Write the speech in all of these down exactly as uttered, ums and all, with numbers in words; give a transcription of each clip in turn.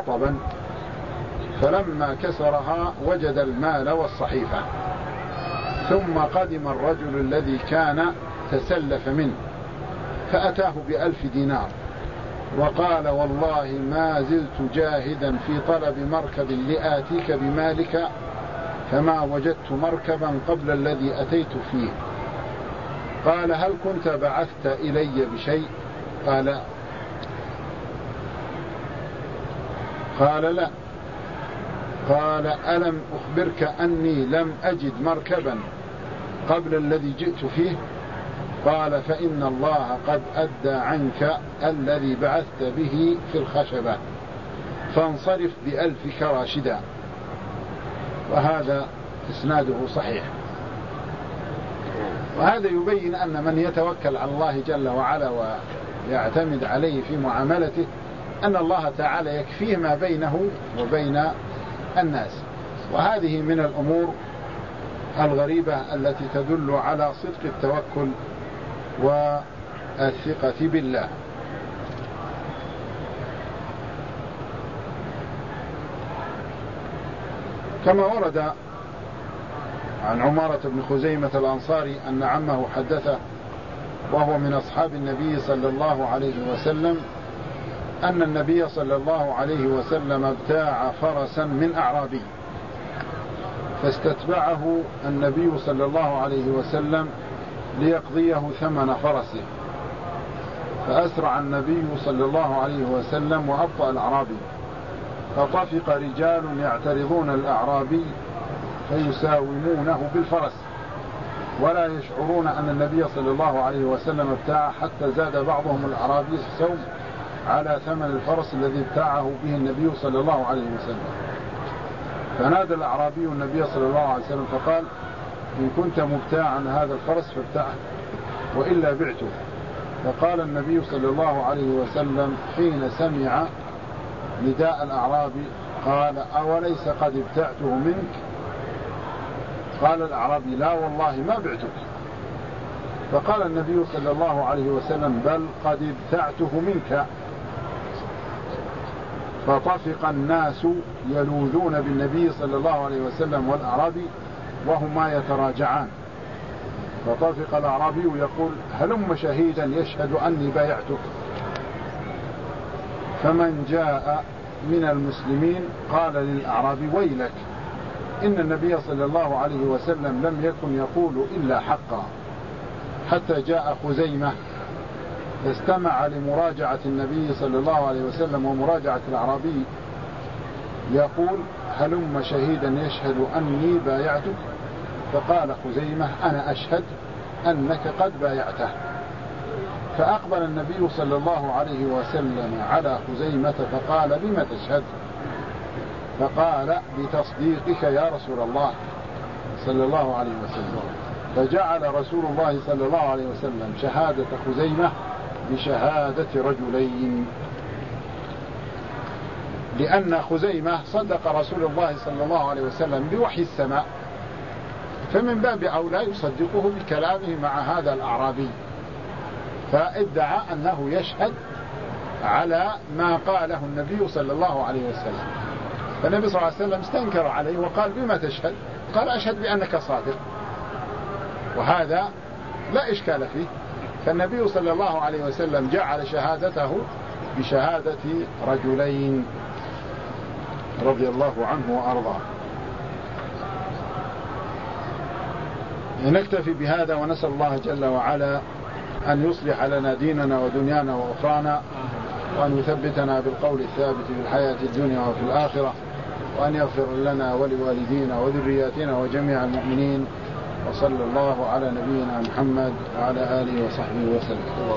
رطبا، فلما كسرها وجد المال والصحيفة، ثم قدم الرجل الذي كان تسلف منه فأتاه بألف دينار وقال والله ما زلت جاهدا في طلب مركب لآتيك بمالك فما وجدت مركبا قبل الذي أتيت فيه. قال هل كنت بعثت إلي بشيء؟ قال قال لا. قال ألم أخبرك أني لم أجد مركبا قبل الذي جئت فيه؟ قال فإن الله قد أدى عنك الذي بعثت به في الخشبة، فانصرف بألفك راشدا. وهذا إسناده صحيح. وهذا يبين أن من يتوكل على الله جل وعلا ويعتمد عليه في معاملته أن الله تعالى يكفيه ما بينه وبين الناس. وهذه من الأمور الغريبة التي تدل على صدق التوكل والثقة بالله. كما ورد عن عمارة بن خزيمة الأنصاري أن عمه حدثه وهو من أصحاب النبي صلى الله عليه وسلم أن النبي صلى الله عليه وسلم ابتاع فرسا من أعرابي، فاستتبعه النبي صلى الله عليه وسلم ليقضيه ثمن فرسه، فأسرع النبي صلى الله عليه وسلم وأبطأ الأعرابي، فطفق رجال يعترضون الأعرابي فيساومونه بالفرس ولا يشعرون أن النبي صلى الله عليه وسلم ابتاع، حتى زاد بعضهم الأعرابي السوم على ثمن الفرس الذي ابتاعه به النبي صلى الله عليه وسلم. فنادى الأعرابي النبي صلى الله عليه وسلم فقال إن كنت مبتاعا هذا الفرس فابتعه وإلا بعته. فقال النبي صلى الله عليه وسلم حين سمع نداء الأعرابي قال أوليس قد ابتعته منك؟ قال الأعرابي لا والله ما بعتك. فقال النبي صلى الله عليه وسلم بل قد ابتعته منك. فطفق الناس يلوذون بالنبي صلى الله عليه وسلم والأعرابي وهما يتراجعان. فطفق الأعرابي يقول هلم شهيدا يشهد أني بايعتك. فمن جاء من المسلمين قال للأعرابي ويلك إن النبي صلى الله عليه وسلم لم يكن يقول إلا حقا. حتى جاء خزيمة فاستمع لمراجعة النبي صلى الله عليه وسلم ومراجعة الأعرابي يقول هلم شهيدا يشهد أني بايعتك. فقال خزيمة أنا أشهد أنك قد بايعته. فأقبل النبي صلى الله عليه وسلم على خزيمة فقال بما تشهد؟ فقال بتصديقك يا رسول الله صلى الله عليه وسلم. فجعل رسول الله صلى الله عليه وسلم شهادة خزيمة بشهادة رجلين، لأن خزيمة صدق رسول الله صلى الله عليه وسلم بوحي السماء، فمن باب أولى يصدقه بكلامه مع هذا الأعرابي، فادعى أنه يشهد على ما قاله النبي صلى الله عليه وسلم. فالنبي صلى الله عليه وسلم استنكر عليه وقال بما تشهد؟ قال أشهد بأنك صادق، وهذا لا إشكال فيه. فالنبي صلى الله عليه وسلم جعل شهادته بشهادة رجلين رضي الله عنه وأرضاه. نكتفي بهذا ونسأل الله جل وعلا أن يصلح لنا ديننا ودنيانا وأخرانا، وأن يثبتنا بالقول الثابت في الحياة الدنيا وفي الآخرة، وأن يغفر لنا ولوالدينا وذرياتنا وجميع المؤمنين. وصلى الله على نبينا محمد وعلى آله وصحبه وسلم.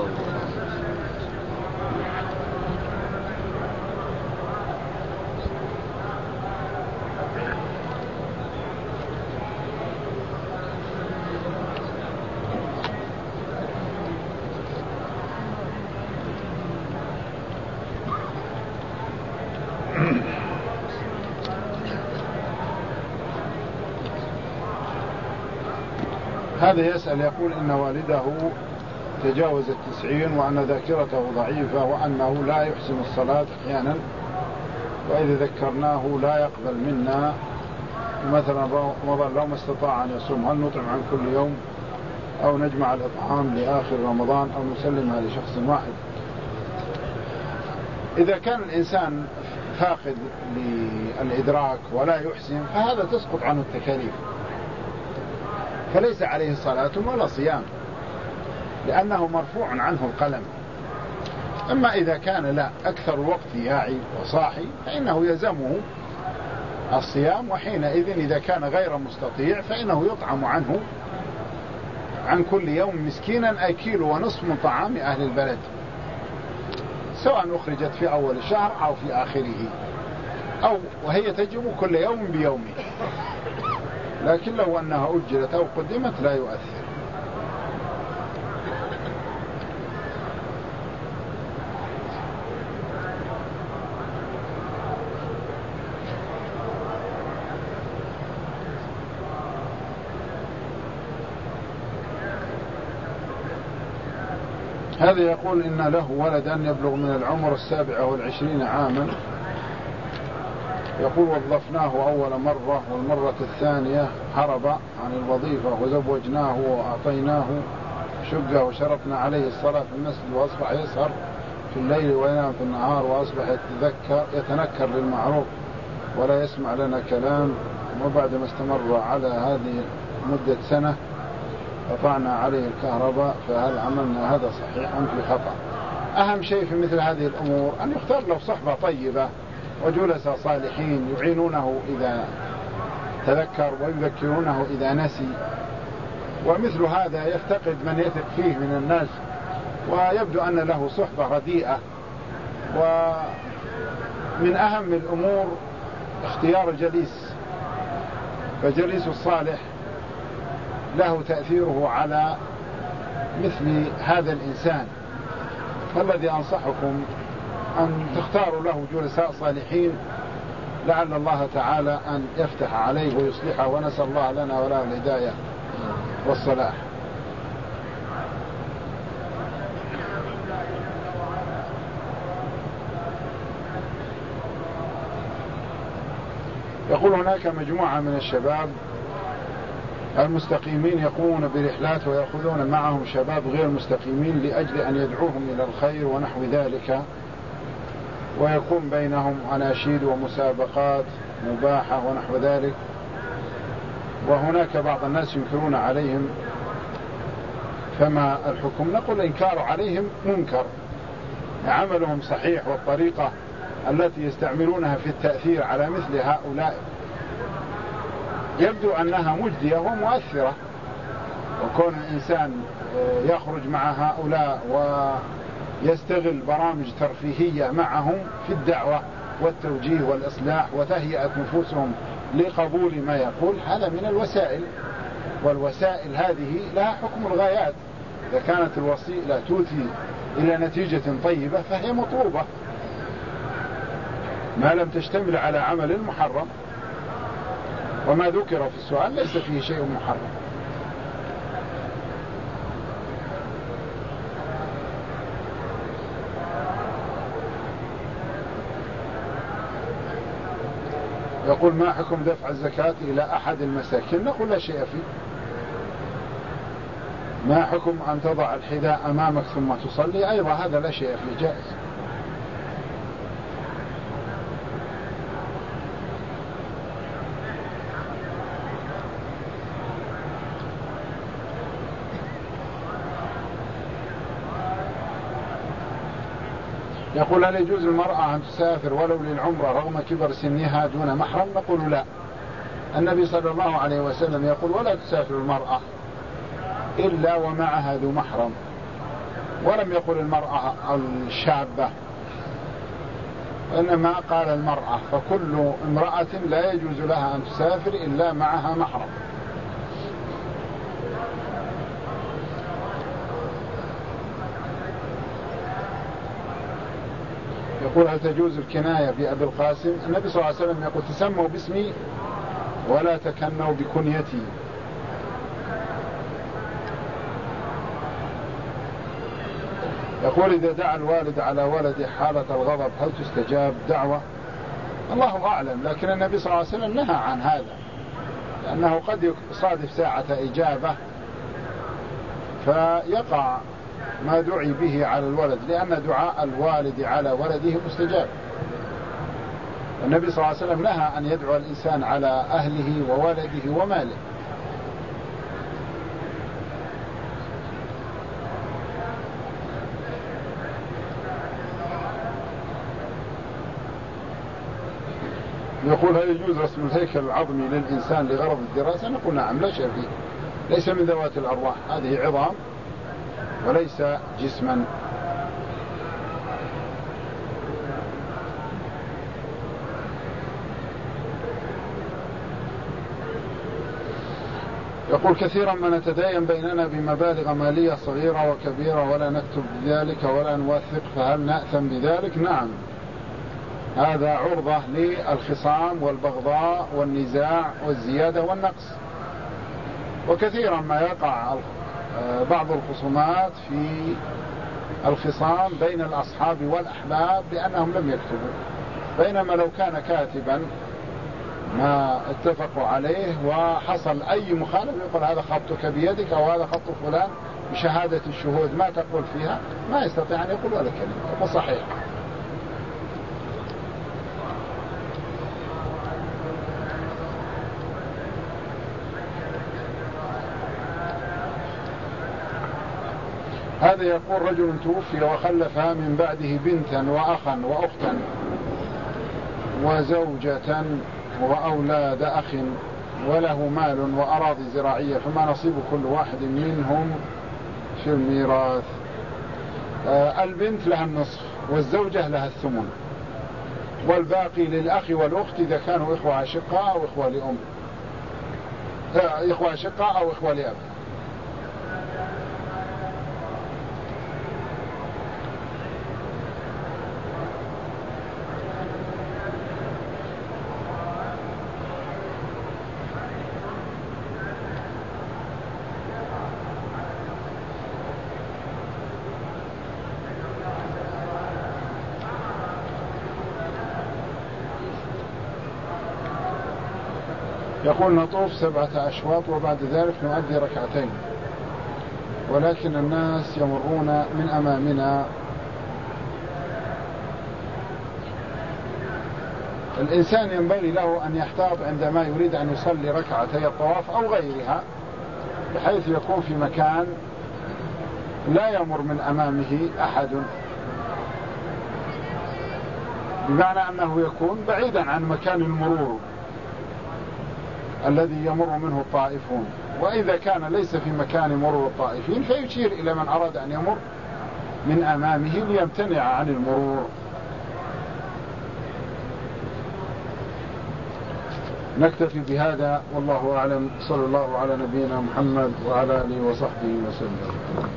هذا يسأل يقول إن والده تجاوز التسعين وأن ذاكرته ضعيفة وأنه لا يحسن الصلاة أحيانا، وإذا ذكرناه لا يقبل منا. مثلا رمضان لو ما استطاع أن يصوم هل نطعم عن كل يوم أو نجمع الإطعام لآخر رمضان أو نسلمها لشخص واحد؟ إذا كان الإنسان فاقد للإدراك ولا يحسن فهذا تسقط عنه التكاليف، فليس عليه صلاة ولا صيام لأنه مرفوع عنه القلم. أما إذا كان لا أكثر الوقت ياعي وصاحي فإنه يلزمه الصيام، وحينئذ إذا كان غير مستطيع فإنه يطعم عنه عن كل يوم مسكينا أي كيلو ونصف من طعام أهل البلد، سواء أخرجت في أول الشهر أو في آخره، أو وهي تجب كل يوم بيومه، لكن لو أنها أجلت أو قدمت لا يؤثر. هذا يقول إن له ولدا يبلغ من العمر السابعة والعشرين عاما، يقول وظفناه أول مرة والمرة الثانية هرب عن الوظيفة وزوجناه وأعطيناه شقة وشرطنا عليه الصلاة في المسجد وأصبح يسهر في الليل وينام في النهار وأصبح يتذكر يتنكر للمعروف ولا يسمع لنا كلام. وبعد ما استمر على هذه مدة سنة قطعنا عليه الكهرباء، فهل عملنا هذا صحيح أم في خطأ؟ أهم شيء في مثل هذه الأمور أن يختار له صحبة طيبة وجلساء صالحين يعينونه إذا تذكر ويذكرونه إذا نسي، ومثل هذا يفتقد من يثق فيه من الناس ويبدو أن له صحبة رديئة. ومن أهم الأمور اختيار الجليس، فجليس الصالح له تأثيره على مثل هذا الإنسان، فالذي أنصحكم أن تختاروا له جلساء صالحين لعل الله تعالى أن يفتح عليه ويصلحه، ونسأل الله لنا وله الهداية والصلاح. يقول هناك مجموعة من الشباب المستقيمين يقومون برحلات ويأخذون معهم شباب غير مستقيمين لأجل أن يدعوهم إلى الخير ونحو ذلك، ويكون بينهم أناشيد ومسابقات مباحة ونحو ذلك، وهناك بعض الناس ينكرون عليهم، فما الحكم؟ نقول إنكار عليهم منكر، عملهم صحيح، والطريقة التي يستعملونها في التأثير على مثل هؤلاء يبدو أنها مجدية ومؤثرة، وكون الإنسان يخرج مع هؤلاء ويستغل برامج ترفيهية معهم في الدعوة والتوجيه والإصلاح وتهيئة نفوسهم لقبول ما يقول، هذا من الوسائل، والوسائل هذه لها حكم الغايات. إذا كانت الوسيلة توتي إلى نتيجة طيبة فهي مطلوبة ما لم تشتمل على عمل محرم، وما ذكر في السؤال ليس فيه شيء محرم. يقول ما حكم دفع الزكاة إلى أحد المساكين؟ نقول لا شيء فيه. ما حكم أن تضع الحذاء أمامك ثم تصلي؟ أيضا هذا لا شيء فيه، جائز. يقول هل يجوز للمرأة أن تسافر ولو للعمرة رغم كبر سنها دون محرم؟ نقول لا. النبي صلى الله عليه وسلم يقول ولا تسافر المرأة إلا ومعها ذو محرم، ولم يقل المرأة الشابة، إنما قال المرأة، فكل امرأة لا يجوز لها أن تسافر إلا معها محرم. يقول هل تجوز الكناية بأبي القاسم؟ النبي صلى الله عليه وسلم يقول تسموا باسمي ولا تكنوا بكنيتي. يقول إذا دعا الوالد على ولده حالة الغضب هل تستجاب دعوة؟ الله أعلم، لكن النبي صلى الله عليه وسلم نهى عن هذا، لأنه قد يصادف ساعة إجابة فيقع ما دعي به على الولد، لأن دعاء الوالد على ولده مستجاب. النبي صلى الله عليه وسلم نهى أن يدعو الإنسان على أهله وولده وماله. يقول هل يجوز رسم الهيكل العظمي للإنسان لغرض الدراسة؟ نقول نعم، لا شيء فيه، ليس من ذوات الأرواح، هذه عظام وليس جسما. يقول كثيرا ما نتداين بيننا بمبالغ مالية صغيرة وكبيرة ولا نكتب بذلك ولا نوثق، فهل نأثم بذلك؟ نعم، هذا عرضة للخصام والبغضاء والنزاع والزيادة والنقص. وكثيرا ما يقع بعض الخصومات في الخصام بين الأصحاب والأحباب لأنهم لم يكتبوا، بينما لو كان كاتبا ما اتفقوا عليه وحصل أي مخالف يقول هذا خطك بيدك أو هذا خط فلان بشهادة الشهود ما تقول فيها، ما يستطيع أن يقول ولا كلمة، فصحيح. هذا يقول رجل توفي وخلف من بعده بنتا وأخا وأختا وزوجة وأولاد أخ وله مال وأراضي زراعية، فما نصيب كل واحد منهم في الميراث؟ آه البنت لها النصف والزوجة لها الثمن، والباقي للأخ والأخت إذا كانوا إخوة أشقاء أو إخوة لأم، آه إخوة أشقاء أو إخوة لأب. يقول نطوف سبعة أشواط وبعد ذلك نؤدي ركعتين، ولكن الناس يمرون من أمامنا. الإنسان ينبغي له أن يحتاط عندما يريد أن يصلي ركعتي الطواف أو غيرها، بحيث يكون في مكان لا يمر من أمامه أحد، بمعنى أنه يكون بعيدا عن مكان المرور الذي يمر منه الطائفون. وإذا كان ليس في مكان مرور الطائفين فيشير إلى من أراد أن يمر من أمامه ليمتنع عن المرور. نكتفي بهذا والله أعلم، صلى الله على نبينا محمد وعلى آله وصحبه وسلم.